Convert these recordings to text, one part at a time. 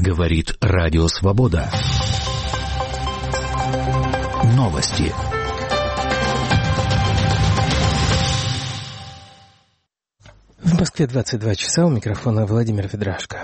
Говорит Радио Свобода. Новости. В Москве 22 часа, у микрофона Владимир Ведрашко.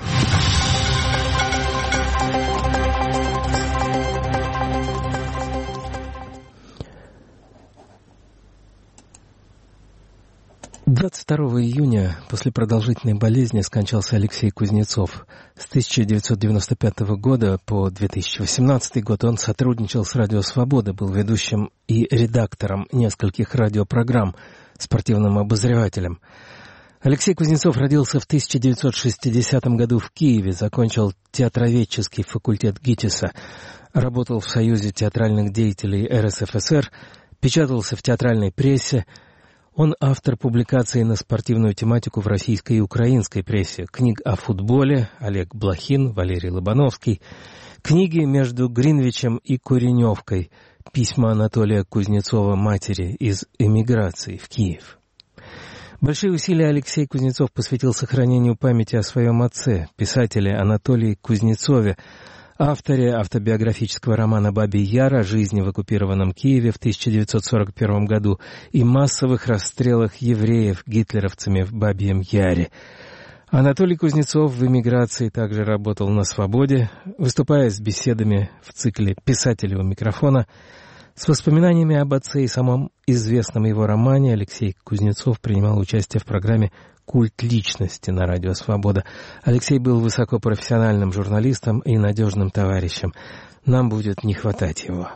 «22 июня после продолжительной болезни скончался Алексей Кузнецов. С 1995 года по 2018 год он сотрудничал с «Радио Свобода», был ведущим и редактором нескольких радиопрограмм, спортивным обозревателем. Алексей Кузнецов родился в 1960 году в Киеве, закончил театроведческий факультет ГИТИСа, работал в Союзе театральных деятелей РСФСР, печатался в театральной прессе. Он автор публикаций на спортивную тематику в российской и украинской прессе, книг о футболе Олег Блохин, Валерий Лобановский, книги «Между Гринвичем и Куреневкой», письма Анатолия Кузнецова матери из эмиграции в Киев. Большие усилия Алексей Кузнецов посвятил сохранению памяти о своем отце, писателе Анатолии Кузнецове, авторе автобиографического романа «Бабий Яр» о жизни в оккупированном Киеве в 1941 году и массовых расстрелах евреев гитлеровцами в Бабьем Яре. Анатолий Кузнецов в эмиграции также работал на «Свободе», выступая с беседами в цикле «Писатели у микрофона». С воспоминаниями об отце и самом известном его романе Алексей Кузнецов принимал участие в программе «Культ личности» на Радио Свобода. Алексей был высокопрофессиональным журналистом и надежным товарищем. Нам будет не хватать его.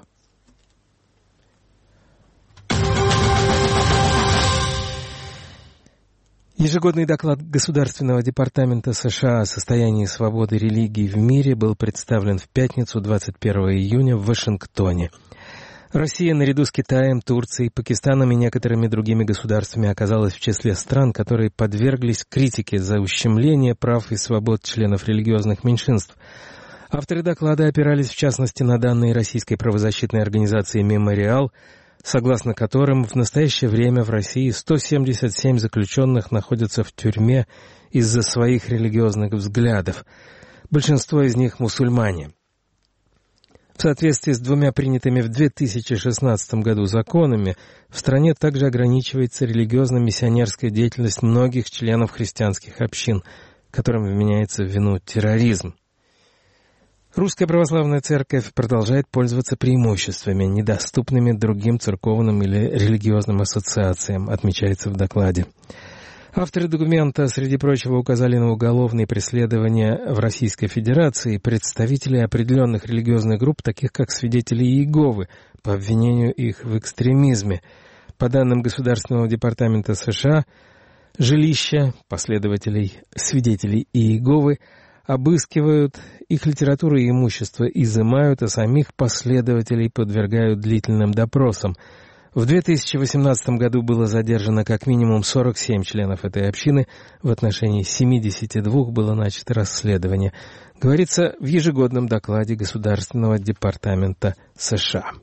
Ежегодный доклад Государственного департамента США о состоянии свободы религий в мире был представлен в пятницу, 21 июня, в Вашингтоне. Россия наряду с Китаем, Турцией, Пакистаном и некоторыми другими государствами оказалась в числе стран, которые подверглись критике за ущемление прав и свобод членов религиозных меньшинств. Авторы доклада опирались в частности на данные российской правозащитной организации «Мемориал», согласно которым в настоящее время в России 177 заключенных находятся в тюрьме из-за своих религиозных взглядов. Большинство из них мусульмане. В соответствии с двумя принятыми в 2016 году законами, в стране также ограничивается религиозно-миссионерская деятельность многих членов христианских общин, которым вменяется в вину терроризм. Русская православная церковь продолжает пользоваться преимуществами, недоступными другим церковным или религиозным ассоциациям, отмечается в докладе. Авторы документа, среди прочего, указали на уголовные преследования в Российской Федерации представителей определенных религиозных групп, таких как свидетели Иеговы, по обвинению их в экстремизме. По данным Государственного департамента США, жилища последователей свидетелей Иеговы обыскивают, их литературу и имущество изымают, а самих последователей подвергают длительным допросам. В 2018 году было задержано как минимум 47 членов этой общины, в отношении 72 было начато расследование, говорится в ежегодном докладе Государственного департамента США.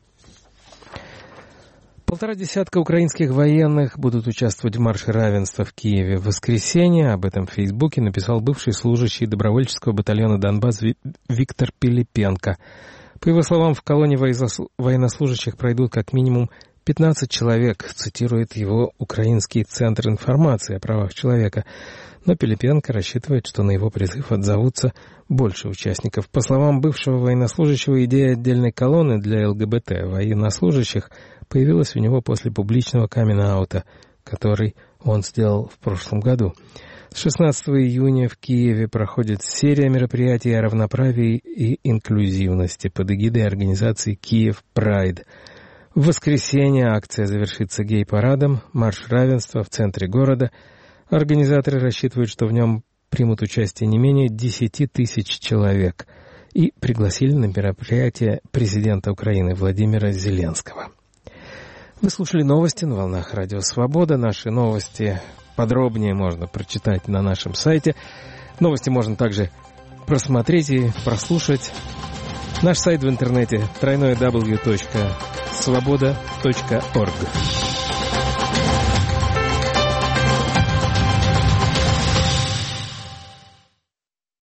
150 украинских военных будут участвовать в марше равенства в Киеве в воскресенье. Об этом в Фейсбуке написал бывший служащий добровольческого батальона «Донбасс» Виктор Пилипенко. По его словам, в колонне военнослужащих пройдут как минимум 15 человек, цитирует его Украинский центр информации о правах человека. Но Пилипенко рассчитывает, что на его призыв отзовутся больше участников. По словам бывшего военнослужащего, идея отдельной колонны для ЛГБТ военнослужащих появилась у него после публичного камин-аута, который он сделал в прошлом году. С 16 июня в Киеве проходит серия мероприятий о равноправии и инклюзивности под эгидой организации «Киев Прайд». В воскресенье акция завершится гей-парадом, марш равенства в центре города. Организаторы рассчитывают, что в нем примут участие не менее 10 тысяч человек, и пригласили на мероприятие президента Украины Владимира Зеленского. Вы слушали новости на волнах Радио Свобода. Наши новости подробнее можно прочитать на нашем сайте. Новости можно также просмотреть и прослушать. Наш сайт в интернете www.svoboda.org.